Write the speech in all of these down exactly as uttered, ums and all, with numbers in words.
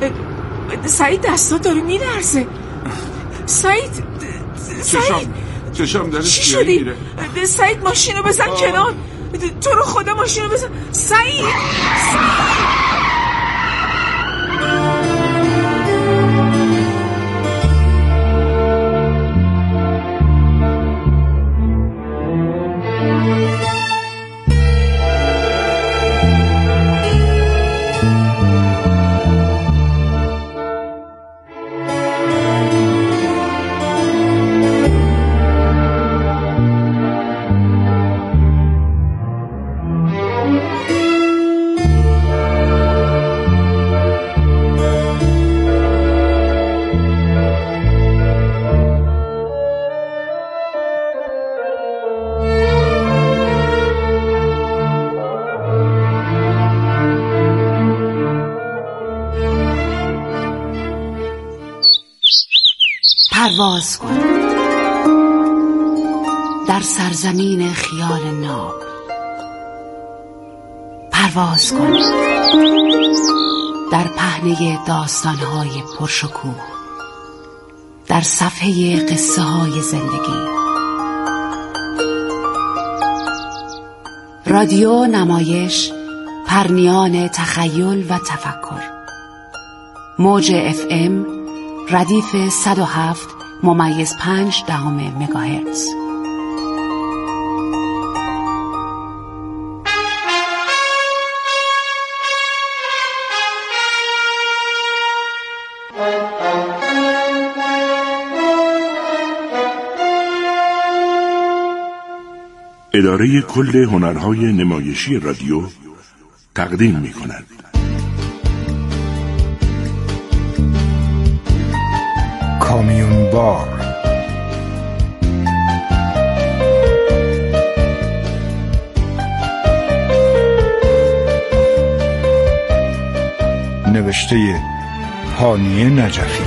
سعید دستا داره میلرزه. سعید سعید چشم داره چی سیاهی میره. سعید ماشینو بزن آه. کنار. تو رو خدا ماشینو بزن. سعید سعید پرواز کن در سرزمین خیال ناب. پرواز کن در پهنه داستان‌های پرشکوه، در صفحه قصه های زندگی. رادیو نمایش، پرنیان تخیل و تفکر. موج اف ام ردیف صد و هفت ممیز پنج دهم مگاهرتز. اداره کل هنرهای نمایشی رادیو تقدیم می کند. کامیون بار. نوشته هانیه نجفی.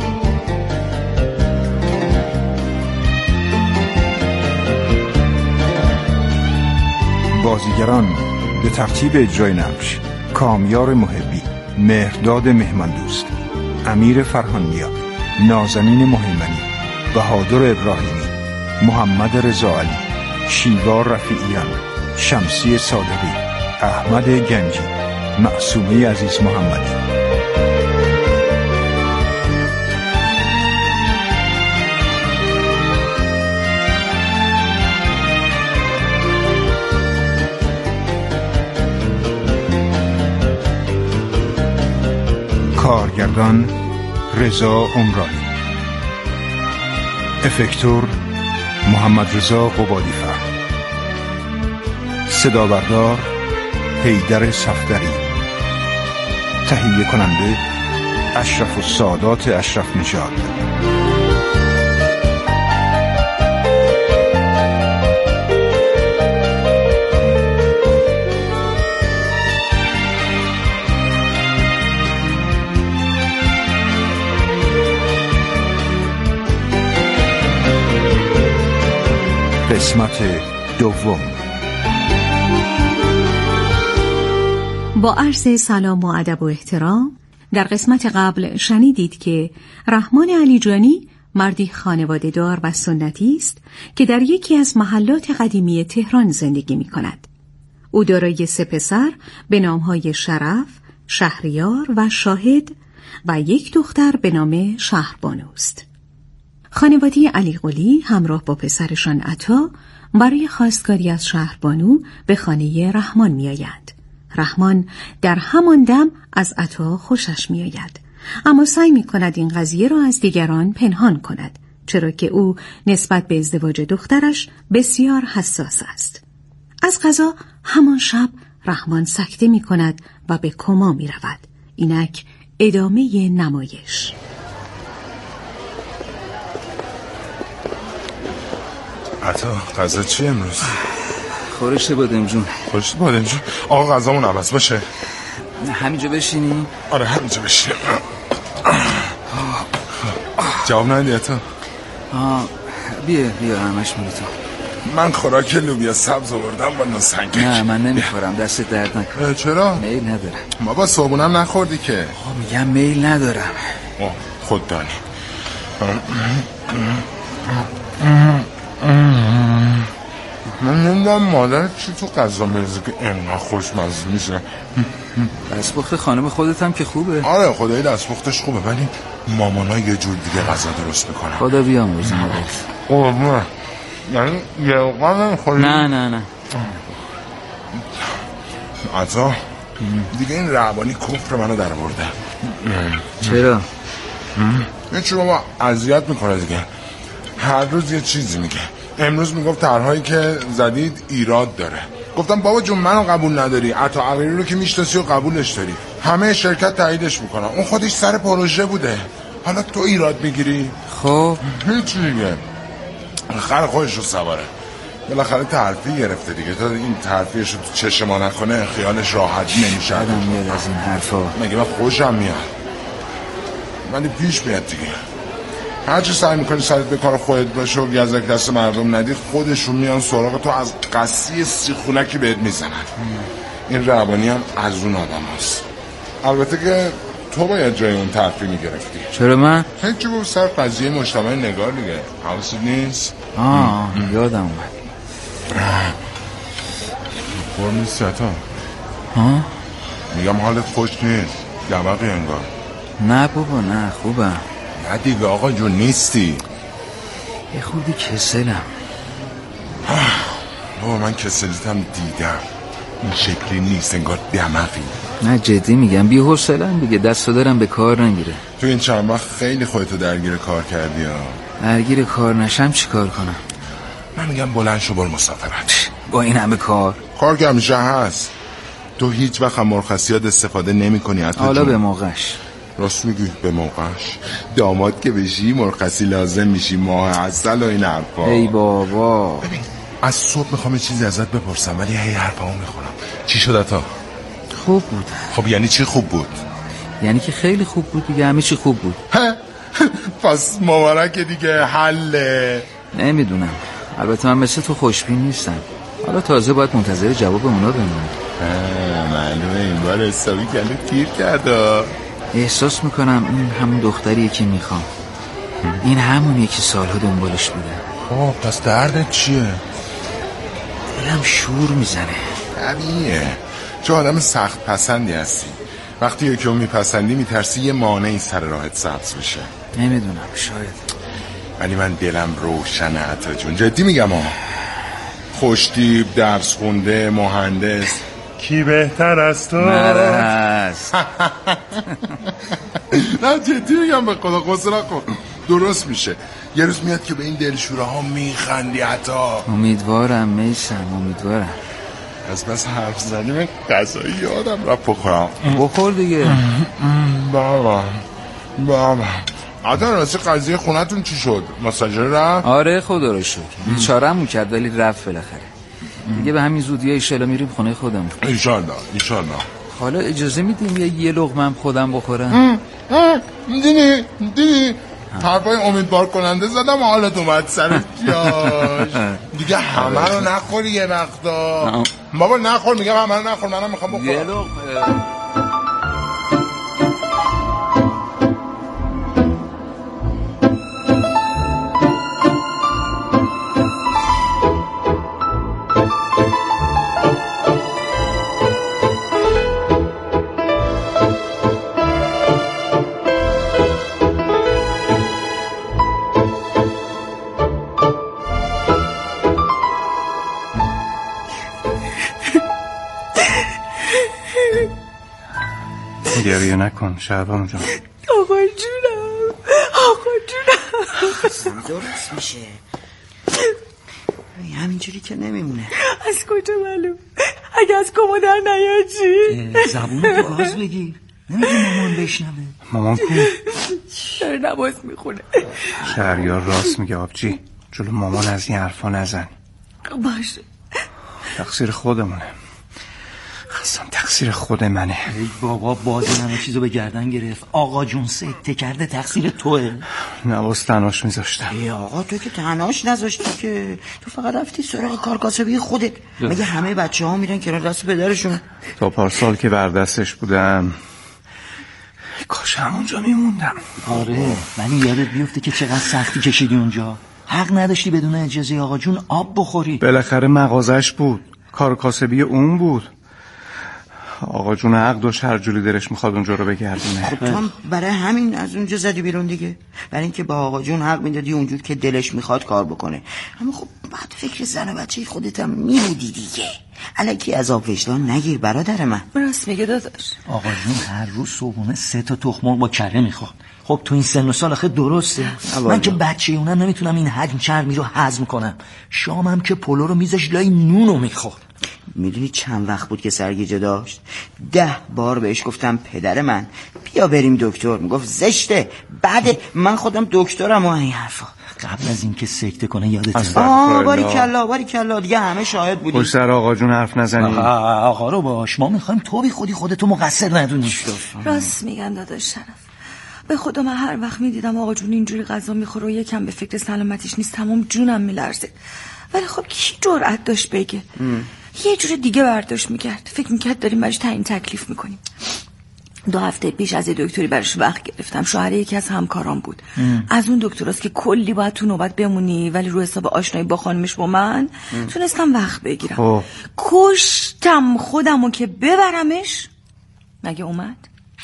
بازیگران به ترتیب اجرای نقش: کامیار محبی، مهرداد مهماندوست، امیر فرهانیا، نازنین مهیمنی، بهادر ابراهیمی، محمد رضا علی، شیوا رفیعیان، شمسی صادقی، احمد گنجی، معصومه عزیز محمدی. کارگردان رضا عمرانی. افکتور محمد رضا قبادی‌فر. صدا بردار حیدر صفدری. تهیه کننده اشرف السادات اشرف نژاد. قسمت دوم. با عرض سلام و ادب و احترام، در قسمت قبل شنیدید که رحمان علیجانی مردی خانواده دار و سنتی است که در یکی از محلات قدیمی تهران زندگی می کند. او دارای سه پسر به نامهای شرف، شهریار و شاهد و یک دختر به نام شهربانو است. خانواده علی قلی همراه با پسرشان عطا برای خواستگاری از شهربانو به خانه رحمان می آیند. رحمان در همان دم از عطا خوشش می آید، اما سعی می کند این قضیه را از دیگران پنهان کند، چرا که او نسبت به ازدواج دخترش بسیار حساس است. از قضا همان شب رحمان سکته می کند و به کما می رود. اینک ادامه نمایش. عطا غذا چی امروز؟ خورشت بادمجون. خورشت بادمجون؟ آقا غذامون عوض باشه. همینجا بشینی؟ آره همینجا بشینیم. جواب ندی عطا؟ آه بیا بیا همش میری تو. من خوراک لوبیا سبز آوردم با نوسنگک. نه من نمیخورم، دست درد نکن. چرا؟ میل ندارم. بابا صابونم نخوردی که. آه میگم میل ندارم. خود دانی. من نمیدونم مادر چی تو غذا میرزه که انقدر خوشمزه میشه. دستپخت خانم خودت هم که خوبه. آره خدایی دستپختش خوبه، ولی مامانا یه جور دیگه غذا درست میکنن. خدا بیامرزه مادر. قربونه. یعنی یه اوقات نمیخوری؟ نه نه نه. عطا دیگه این رعبانی کفر منو در برده. چرا؟ یه چی بابا اذیت میکنه دیگه. هر روز یه چیزی میگه. امروز میگفت طرحهایی که زدید ایراد داره. گفتم بابا جون منو قبول نداری، عطا عقیلی رو که میشناسی و قبولش داری، همه شرکت تاییدش میکنن، اون خودش سر پروژه بوده، حالا تو ایراد میگیری؟ خب هیچ دیگه خر خودش رو سواره، بالاخره ترفیع گرفته دیگه. تا این ترفیعش رو تو چشم ما نکنه خیالش راحت نمیشه. آدم میاد از این حرفا. مگه من خوشم میاد؟ ولی پیش میاد دیگه. هرچی سعی میکنی سرت به کار خودت باشه و گزک دست مردم ندی، خودشون میان سراغ تو از قصی سیخونکی بهت میزنن. این رعبانی هم از اون آدم هست. البته که تو باید جای اون ترفیع میگرفتی. چرا من؟ هیچی بود سر قضیه مجتمع نگار دیگه. حواست نیست؟ آه یادم اومد. خور نیستی عطا؟ ها؟ میگم حالت خوش نیست، دماغی انگار. نه بابا نه خوبم. نه دیگه آقا جون نیستی. یه خوردی کسلم. بابا من کسلیتم دیدم، این شکلی نیست، انگار دماغی. نه جدی میگم، بی حوصله‌ام دیگه، دستو دارم به کار نمیره. تو این چند وقت خیلی خودتو درگیر کار کردی ها. درگیر کار نشم چی کار کنم؟ من میگم بلند شو برو مسافرت. با این همه کار کار که همیشه هست. تو هیچ وقت هم مرخصیات استفاده نمی کنی. حالا به موقعش. راست میگی به موقعش. داماد که بشی مرخصی لازم میشی، ماه عسل و این حرفا. ای بابا ببین از صبح میخوام چیزی ازت بپرسم ولی هی حرفامو میخونم. چی شد تا؟ خوب بود. خب یعنی چی خوب بود؟ یعنی که خیلی خوب بود دیگه، همه چی خوب بود. پس مبارکه دیگه، حله. نمیدونم، البته من مثل تو خوشبین نیستم. حالا تازه باید منتظر جواب اونا بمونم. معلومه این بار حسابی کله تیر کرده. احساس میکنم این همون دختریه که میخوام. این همونیه که سالها دنبالش بودم. خب پس دردت چیه؟ دلم شور میزنه. طبیعیه، چون آدم سخت پسندی هستی. وقتی یکی رو میپسندی میترسی یه مانعی سر راهت سبز بشه. نمیدونم شاید، ولی من دلم روشنه عطا جون، جدی میگم ها. خوشتیپ، درس خونده، مهندس، کی بهتر از تو؟ مرست. نه جدی میگم به خدا، قصه نکن، درست میشه. یه روز میاد که به این دلشوره ها میخندی عطا. امیدوارم میسم، امیدوارم. از بس حرف زدیم غذایی یادم رفت بخورم. بخور دیگه. بابا بابا عطا راستی قضیه خونتون چی شد؟ مساجر رفت؟ آره خدا رو شکر، بیچاره‌مون کرد ولی رفت بالاخره. دیگه به همین زودی ایشالا میریم خونه خودم. انشالله انشالله. حالا اجازه میدیم یه یه لقمه خودم بخورم؟ دیدی دیدی حرفای امیدوار کننده زدم، حالت اومد سر جاش. دیگه همه رو نخوری یه وقتا. بابا نخور، میگم همه رو نخور، منم میخوام بخورم. یه لقمه. گریه نکن شهبان جان. آقا جونم، آقا جونم. درست میشه همینجوری که نمیمونه. از کجا معلوم؟ اگه از کمو در نیاد چی؟ زبون تو گاز بگیر، نمیدونی مامان بشنوه. مامان کو؟ داره نماز میخونه. شهریار راست میگه آبجی، جلو مامان از این حرفا نزن. باشه، تقصیر خودمونه. خستم تقصیر تقصیر خود منه. ای بابا باز همه چیزو به گردن گرفت. آقا جون سکته کرده تقصیر توه. نواز تنهاش میذاشتم. ای آقا تو که تنهاش نذاشتی که، تو فقط رفتی سراغ کار کاسبی خودت. مگه همه بچه ها میرن کنار دست پدرشون؟ تا پارسال که بر دستش بودم کاش همونجا میموندم. آره ولی یادت بیفته که چقدر سختی کشیدی اونجا. حق نداشتی بدون اجازه آقا جون آب بخوری. بالاخره مغازش بود، کار کاسبی اون بود. آقا جون حق داشت هر جوری دلش میخواد اونجا رو بگردونه. خب تو هم برای همین از اونجا زدی بیرون دیگه، برای اینکه با آقا جون حق میدادی اونجور که دلش میخواد کار بکنه. اما خب بعد فکر زن و بچه خودت هم میبودی دیگه. الکی عذاب وجدان نگیر برادر من. راست میگه داداش. آقا جون هر روز صبحونه سه تا تخم مرغ با کره میخواد. خب تو این سن و سال آخه درسته؟ من که بچه اونم نمیتونم این حجم چرمی رو هضم کنم. شامم که پلو رو میذاش لای نونو میخورد. میدونی چند وقت بود که سرگیجه داشت؟ ده بار بهش گفتم پدر من بیا بریم دکتر، میگفت زشته بعد من خودم دکترم و این حرفا. قبل از اینکه سکته کنه یادت آه باری کلا باری کلا دیگه همه شاهد بودیم. پشت سر آقا جون حرف نزنی. آقا رو باش، ما میخوایم تو بی خودی خودتو مقصر ندونی. راست میگن داداش شرف. به خدا من هر وقت میدیدم آقا جون اینجوری غذا میخوره و یکم به فکر سلامتیش نیست تمام جونم میلرزید. ولی خب کی جرأت داشت بگه؟ ام. یه جور دیگه برداشت میکرد، فکر میکرد داریم برش تعیین تکلیف میکنیم. دو هفته پیش از دکتری برش وقت گرفتم، شوهر یکی از همکارام بود. ام. از اون دکتراست که کلی باید تو نوبت بمونی، ولی رو حساب آشنایی با خانمش با من ام. تونستم وقت بگیرم. اوه. کشتم خودمو که ببرمش، مگه اومد؟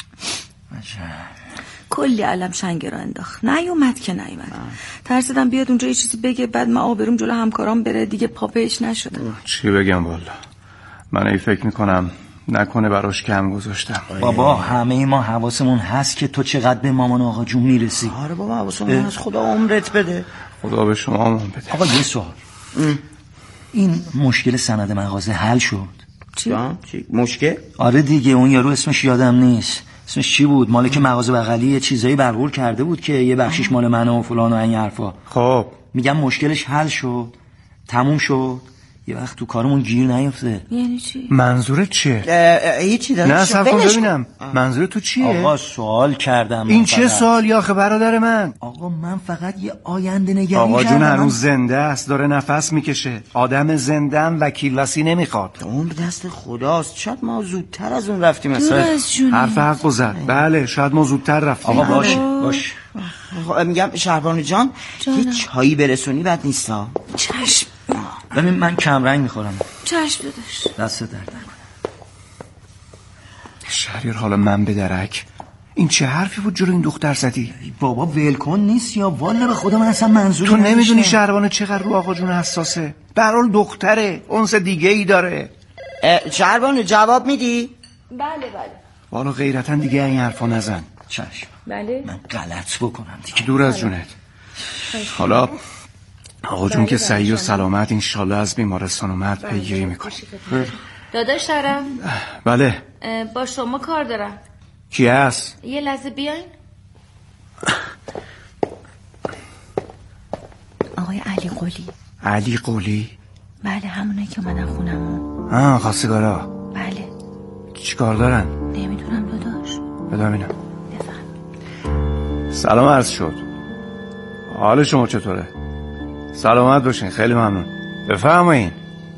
کلی علم شنگه را انداخت، نیومد که نیومد. ترسیدم بیاد اونجا یه چیزی بگه بعد من آبروم جلو همکارام بره، دیگه پا پیش نشدم. چی بگم والا، من ای فکر میکنم نکنه براش کم گذاشتم. بابا همه ما حواسمون هست که تو چقدر به مامان آقا جون میرسی. آره بابا حواسمون هست، خدا عمرت بده. خدا به شما عمر بده. آقا یه سوال، این مشکل سند مغازه حل شد؟ چی؟ چی؟ مشکل؟ آره دیگه اون یارو اسمش یادم نیست، اسمش چی بود؟ مالک مغازه بغلی یه چیزایی برقرار کرده بود که یه بخشش مال منه و فلان و این حرفا. خب میگم مشکلش حل شد، تموم شد، یه وقت تو کارمون گیر نیفته. یعنی چی؟ منظورت چیه؟ هیچی دارم. نه صبر کن ببینم منظورت تو چیه؟ آقا سوال کردم. این چه سوالی آخه برادر من؟ آقا من فقط یه آینده نگری کردم. آقا جون هنوز زنده است، داره نفس میکشه. آدم زنده‌ام وکیل نمیخواد. اون دست خداست، شاید ما زودتر از اون رفتیم. مثلا حرف حق زد. بله شاید ما زودتر رفتیم. آقا باش باش. میگم شهربانو جان یه چایی برسونی بد نیست ها. چشم. ببین من کم رنگ میخورم. چشم داداش. دست درد نکنه. شهریار حالا من به درک، این چه حرفی بود جلو این دختر زدی؟ بابا ولکن نیست یا والا به خدا من اصلا منظوری تو نمیدونی شهربانو چقدر رو آقا جون حساسه. به هر حال دختره، اونس دیگه ای داره. شهربانو جواب میدی؟ بله بله. والا غیرتا دیگه این حرفا نزن. چشم. بله. من غلط بکنم دیگه. دور از جونت. حالا آقا جون که صحیح و سلامت انشالله از بیمارستان اومد پیگیری میکنی. داداش دارم. بله. با شما کار دارم. کی هست؟ یه لحظه بیاین. آقای علی قلی. علی قلی؟ بله همونه که اومدن خونمون. آه خواستگارا. بله. چی کار دارن؟ نمیدونم داداش. بدا ببینم. بفهم. سلام عرض شد. حال شما چطوره؟ سلامت باشین، خیلی ممنون. بفرمایین.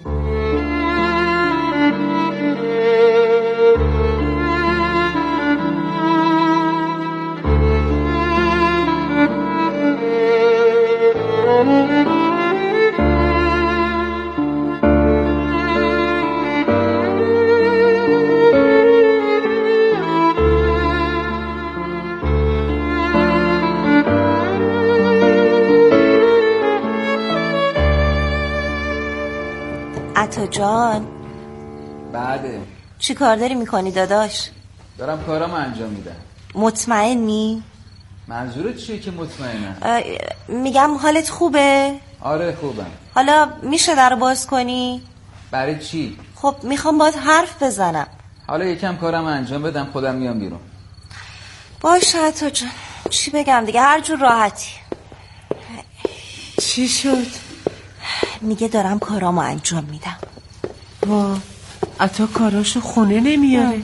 عطا جان. بعده چی کار داری میکنی داداش؟ دارم کارامو انجام میدم. مطمئنی؟ منظورت چیه که مطمئنم؟ میگم حالت خوبه؟ آره خوبم. حالا میشه در باز کنی؟ برای چی؟ خب میخوام باید حرف بزنم. حالا یکم کارم انجام بدم خودم میام بیرون. باشه عطا جان، چی بگم دیگه، هر جور راحتی. چی شد؟ میگه دارم کارامو انجام میدم. وا عطا کاراشو خونه نمیاره.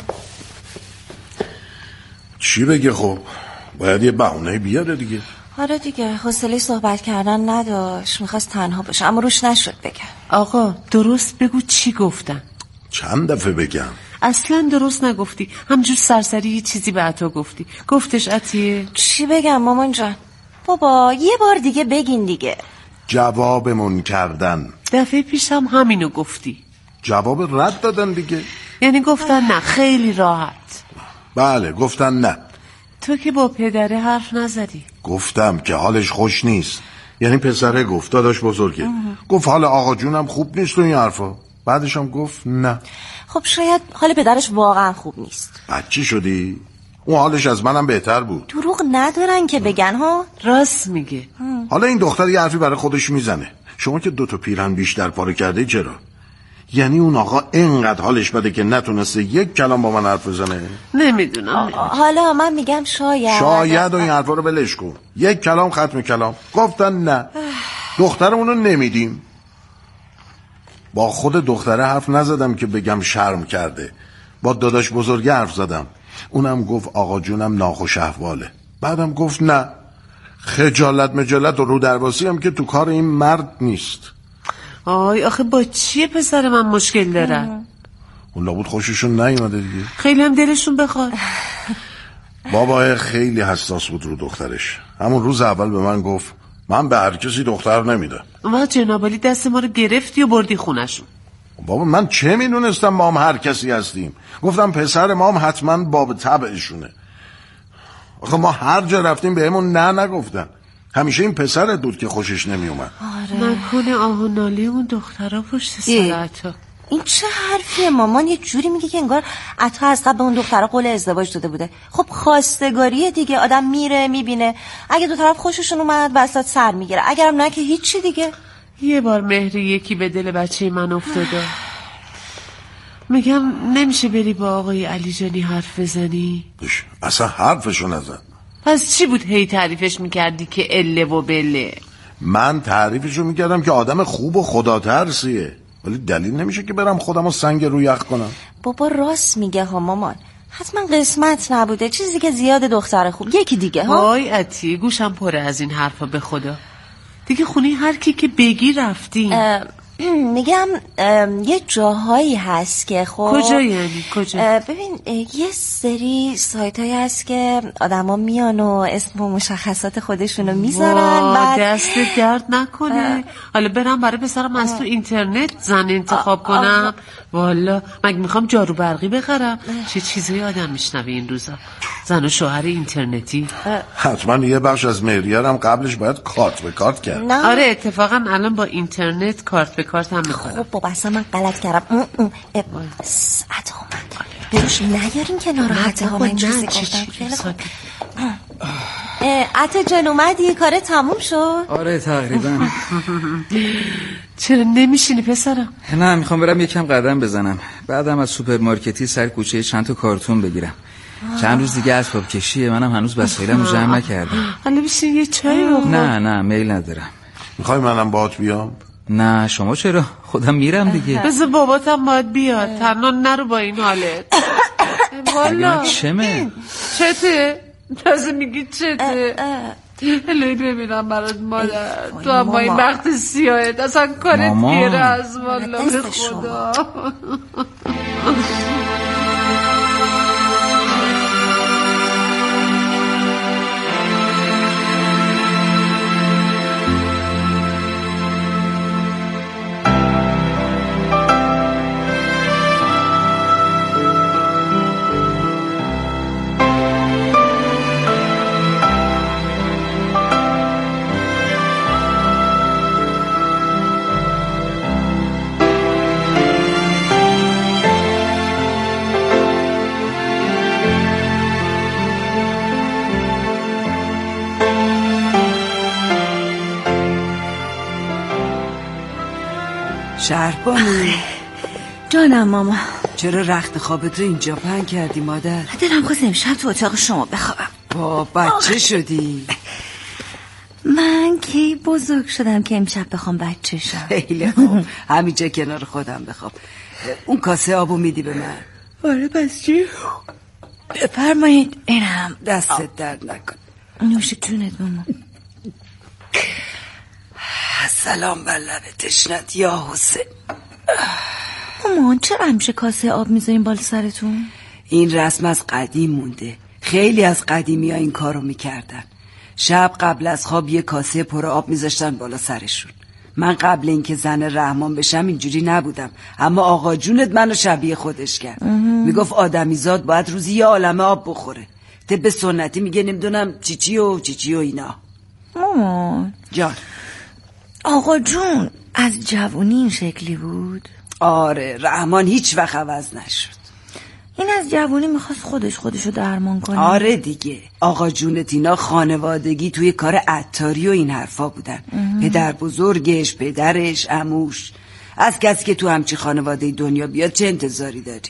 چی بگه خب؟ باید یه بهونه بیاره دیگه. آره دیگه حوصله صحبت کردن نداشت، میخواست تنها باشه اما روش نشد بگم. آقا درست بگو چی گفتن. چند دفعه بگم؟ اصلا درست نگفتی، همجور سرسری یه چیزی به عطا گفتی. گفتش عطیه؟ چی بگم مامان جان؟ بابا یه بار دیگه بگین دیگه. جوابمون کردن. دفعه پیشم همینو گفتی. جواب رد دادن دیگه. یعنی گفتن نه خیلی راحت. بله گفتن نه. تو که با پدره حرف نزدی. گفتم که حالش خوش نیست. یعنی پسره گفت داداش بزرگه گفت حال آقا جونم خوب نیست و این حرفا. بعدش هم گفت نه. خب شاید حال پدرش واقعا خوب نیست. بچی شدی؟ اون حالش از منم بهتر بود. دروغ ندارن که بگن ها. راست میگه. حالا این دختر یه حرفی برای خودش میزنه. شما که دوتا پیرهن بیشتر پاره کرده چرا؟ یعنی اون آقا اینقدر حالش بده که نتونسته یک کلام با من حرف بزنه؟ نمیدونم. حالا من میگم شاید شاید و این حرفا رو بلش کن. یک کلام ختم کلام. گفتن نه دخترمونو نمیدیم. با خود دختره حرف نزدم که بگم شرم کرده. با داداش بزرگه حرف زدم. اونم گفت آقا جونم ناخوش احواله. بعدم گفت نه. خجالت مجالت و رو درواسی هم که تو کار این مرد نیست. آی آخه با چیه پسر من مشکل دارن؟ اون لابود خوششون نیومده دیگه. خیلی هم دلشون بخواد. بابا خیلی حساس بود رو دخترش. همون روز اول به من گفت من به هر کسی دختر نمیدم. ما جنابالی دست ما رو گرفتی و بردی خونشون. بابا من چه میدونستم ما هم هر کسی هستیم. گفتم پسر ما هم حتما باب طبعشونه. آخه ما هر جا رفتیم بهمون نه نگفتن. همیشه این پسرت بود که خوشش نمیومد. آره. نکنه آه و ناله اون دخترها پشت سر عطا. این چه حرفیه مامان؟ یه جوری میگه که انگار عطا از قبل به اون دخترها قول ازدواج داده بوده. خب خواستگاریه دیگه، آدم میره میبینه، اگه دو طرف خوششون اومد وسط سر میگیره، اگرم نه که هیچی دیگه. یه بار مهری یکی به دل بچه من افتاده. میگم نمیشه بری با آقای علی جانی حرف بزنی؟ اصلا حرفشو نزن. پس چی بود هی تعریفش میکردی که اله و بله؟ من تعریفشو میکردم که آدم خوب و خدا ترسیه، ولی دلیل نمیشه که برم خودمو سنگ رو یخ کنم. بابا راست میگه ها مامان، حتما قسمت نبوده، چیزی که زیاد دختر خوب یکی دیگه ها. وای عطیه گوشم پره از این حرفا به خدا. دیگه خونی هر کی که بگی رفتیم. میگم یه جاهایی هست که خب کجا یعنی کجا؟ ببین یه سری سایت هایی هست که آدم ها میان و اسم و مشخصات خودشونو میذارن. بعد دست درد نکنه. حالا برم برای پسرم از تو اینترنت زن انتخاب کنم. والا مگه میخوام جارو برقی بخرم؟ چه چیزایی آدم میشنوه این روزا. زن و شوهر اینترنتی. حتما یه بخش از مهریه‌ام قبلش باید کارت به کارت کرد. آره اتفاقا الان با اینترنت کارت به کارت هم میخورم. خب بابا اصلا من غلط کردم. ساعت ها من بروش نیارین که ناراحته ها. من چیزی گفتم خیلی خوب. عطا جان اومدی؟ کار تموم شد؟ آره تقریبا. چرا نمیشینی پسرم؟ نه میخوام برم یکم قدم بزنم، بعدم از سوپرمارکتی سر کوچه چند تا کارتون بگیرم. چند روز دیگه اسباب کشیه، منم هنوز وسایلمو جمع نکردم. حالا بشین یه چای بخور. نه نه میل ندارم. میخوای منم باهات بیام؟ نه شما چرا؟ خودم میرم دیگه. بذار باباتم باید بیاد، تنها نرو با این حالت. والا چمه؟ چته؟ تازه میگی چته؟ الهی ببینم برات مادر، تو هم با این وقت سیاهت اصلا کارت گیره از والا به خدا. شهربانی جانم ماما. چرا رخت خوابت رو اینجا پهن کردی مادر؟ دلم خواست امشب تو اتاق شما بخوابم. با بچه شدی؟ من کی بزرگ شدم که امشب بخوام بچه شم؟ خیلی خوب، همینجا کنار خودم بخوام. اون کاسه آبو میدی به من؟ آره پس چی؟ بفرمایید. اینم دستت درد نکن. نوش جونت ماما. سلام بر لب تشنت یا حسین. مامان چرا همیشه کاسه آب میذارین بالا سرتون؟ این رسم از قدیم مونده. خیلی از قدیمی ها این کارو میکردن. شب قبل از خواب یه کاسه پر آب میذاشتن بالا سرشون. من قبل اینکه زن رحمان بشم اینجوری نبودم، اما آقا جونت منو شبیه خودش کرد. میگفت آدمیزاد باید روزی یه عالمه آب بخوره. طب سنتی میگه نمیدونم چی چی و چی چی و اینا. مامان جان، آقا جون از جوونی این شکلی بود؟ آره، رحمان هیچ وقت عوض نشد. این از جوونی میخواست خودش خودشو درمان کنه؟ آره دیگه، آقا جونت اینا خانوادگی توی کار عطاری و این حرفا بودن. پدر بزرگش، پدرش، عموش. از کسی که تو همچی خانواده دنیا بیاد چه انتظاری داری؟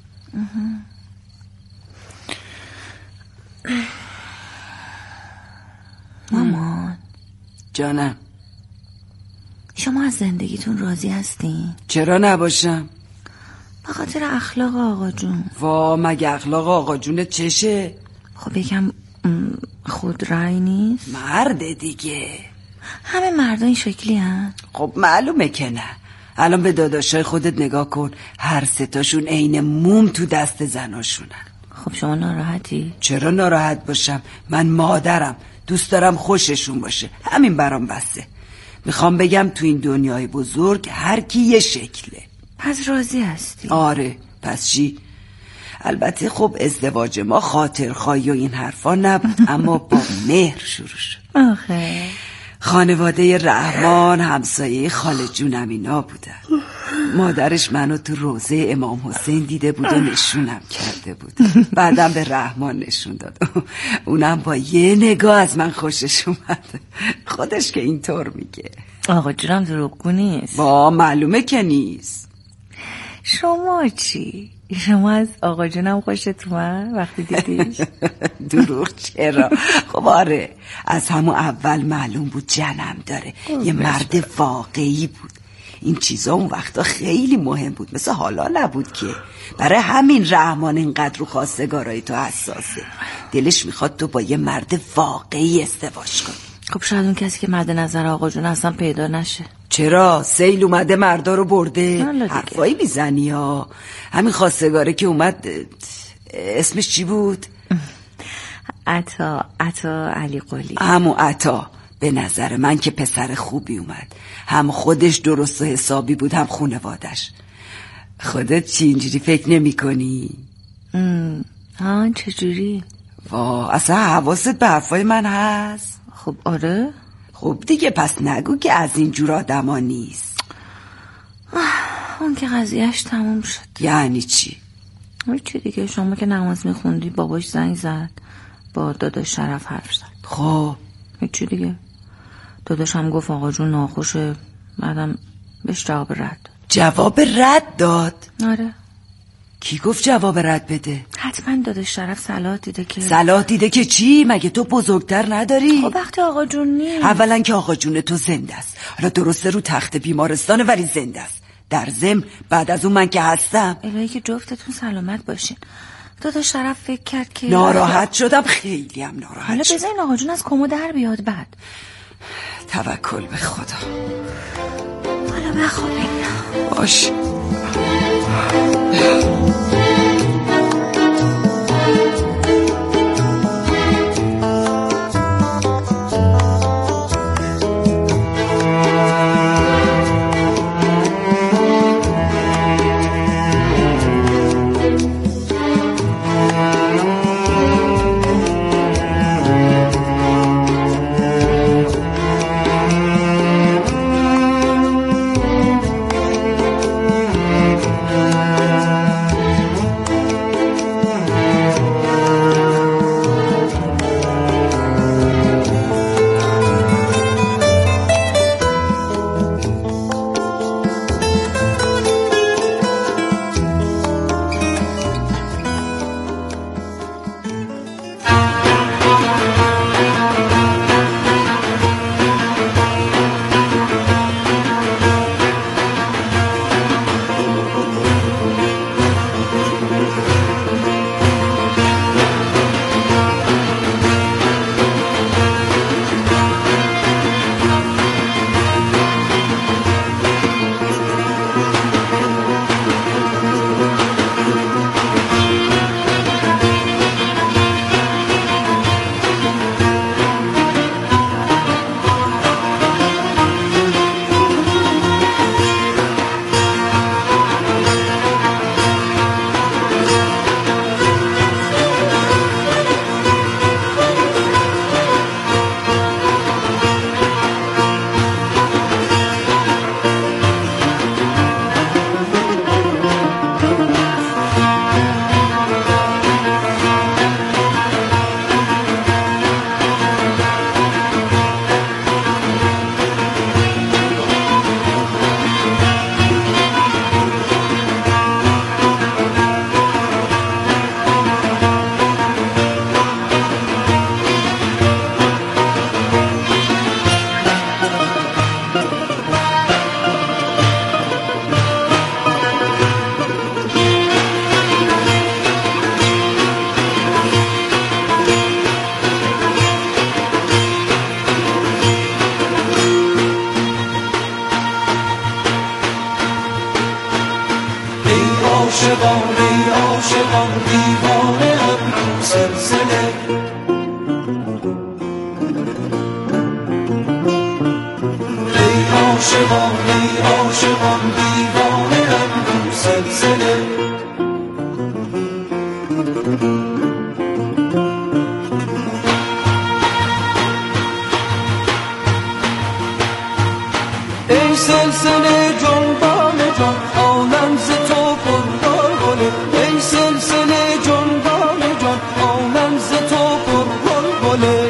مامان جانم، شما از زندگیتون راضی هستین؟ چرا نباشم؟ به خاطر اخلاق آقا جون. وا، مگه اخلاق آقا جونت چشه؟ خب یکم خود رای نیست؟ مرده دیگه. همه مردا این شکلی هن؟ خب معلومه که نه. الان به داداشای خودت نگاه کن، هر ستاشون عین موم تو دست زناشونن. خب شما ناراحتی؟ چرا ناراحت باشم؟ من مادرم، دوست دارم خوششون باشه، همین برام بسه. میخوام بگم تو این دنیای بزرگ هر کی یه شکله. پس راضی هستی؟ آره، پس چی؟ البته خب ازدواج ما خاطرخواهی و این حرفا نبود، اما با مهر شروع شد. آخه خانواده رحمان همسایه خاله جونم اینا بودن. مادرش منو تو روضه امام حسین دیده بود و نشونم کرده بود. بعدم به رحمان نشون داد. اونم با یه نگاه از من خوشش اومد. خودش که اینطور میگه. آقا جونم دروغگو نیست. با معلومه که نیست. شما چی؟ شما از آقا جونم خوشت اومد وقتی دیدیش؟ دروغ چرا؟ خب آره، از همون اول معلوم بود جنم داره. یه مرد واقعی بود. این چیزا اون وقتا خیلی مهم بود، مثل حالا نبود که. برای همین رحمان اینقدر رو خواستگارای تو حساسه. دلش میخواد تو با یه مرد واقعی ازدواج کنی. خب شاید اون کسی که مد نظر آقا جون اصلا پیدا نشه. چرا؟ سیل اومده مردا رو برده. حرفایی میزنی ها. همین خواستگاره که اومد اسمش چی بود؟ عطا عطا علی قلی. همون عطا. به نظر من که پسر خوبی اومد. هم خودش درست و حسابی بود، هم خانوادش. خودت چی اینجوری فکر نمی کنی؟ ها چجوری؟ وا، اصلا حواست به حرفای من هست؟ خب آره. خب دیگه پس نگو که از این جور آدما نیست. اون که قضیهش تموم شد. یعنی چی؟ چی دیگه، شما که نماز میخوندی باباش زنگ زد، با داداش شرف حرف زد. خب چی دیگه، داداش هم گفت آقا جون ناخوشه، بعدم بهش جواب رد داد. جواب رد داد؟ آره. کی گفت جواب رد بده؟ حتما داداش شرف صلاح دیده که. صلاح دیده که چی؟ مگه تو بزرگتر نداری؟ خب وقتی آقا جون نیست. اولا که آقا جون تو زنده است، حالا درسته رو تخت بیمارستانه ولی زنده است. در ضمن بعد از اون من که هستم. الهی که جفتتون سلامت باشین. داداش شرف فکر کرد که ناراحت شدم، خیلی هم ناراحت. حالا شد. بذارین آقا جون از کمد در بیاد. بعد توکل به خدا. حالا بخوابین. باش. عاشقان ای عاشقان دیوانه ام تو سلسله ای عاشقان ای عاشقان دیوانه ام تو سلسله ای سلسله جنبان جان عالم ز تو پرغلغله ای سلسله جنبان جان عالم ز تو پرغلغله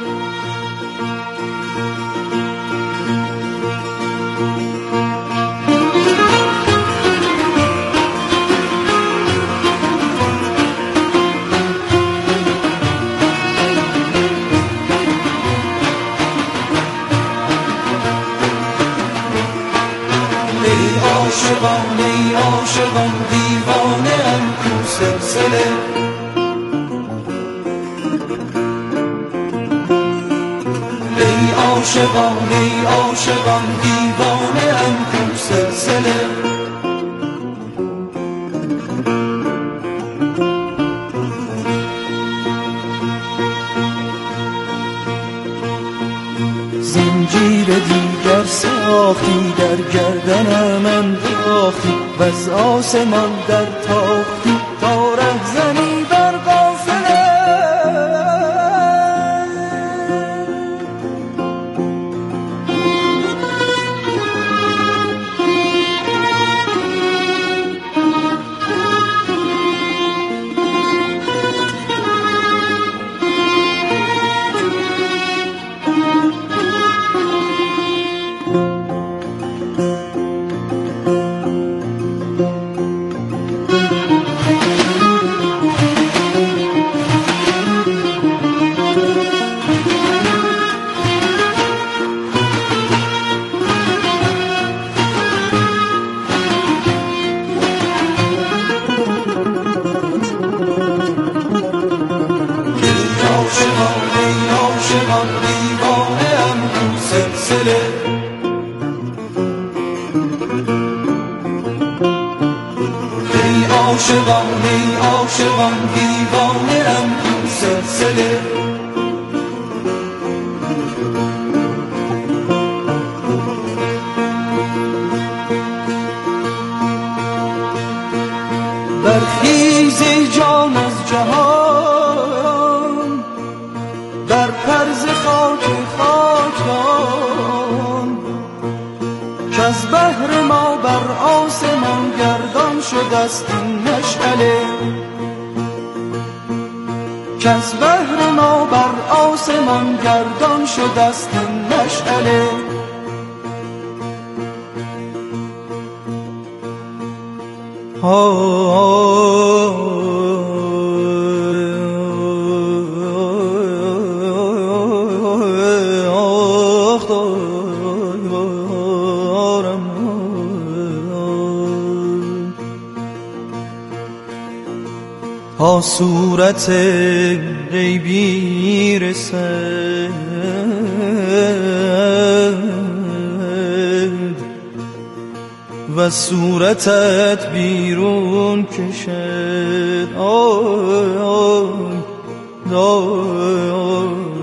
عاشقان ای عاشقان دیوانه ام تو سلسله ای عاشقان ای عاشقان دیوانه ام تو سلسله زنجیر دیگر ساختی در گردنم انداختی و از آسمان در تاختی تا رهزنی بر قافله عاشقان ای عاشقان دیوانه ام تو سلسله برخیز ای جان از جهان در پرز خاک خاکدان که از بحر ما بر آسمان گردان شده است این مشعله که از بحر ما بر آسمان گردان شده است این مشعله ها صورت غیبی رسد و صورتت بیرون کشد آی آی آی